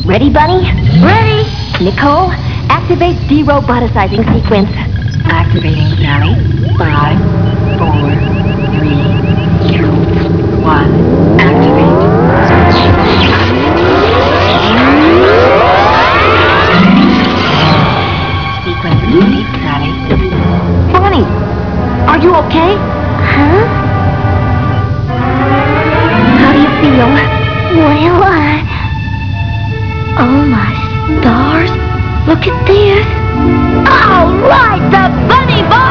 Ready, Bunny? Ready? Nicole, activate de-roboticizing sequence. Activating, Sally. 5, 4, 3, 2, 1. Activate. Sequence complete, Sally. Bunny, are you okay? Huh? How do you feel? Well, oh my stars. Look at this. All right, the Bunny Bomb!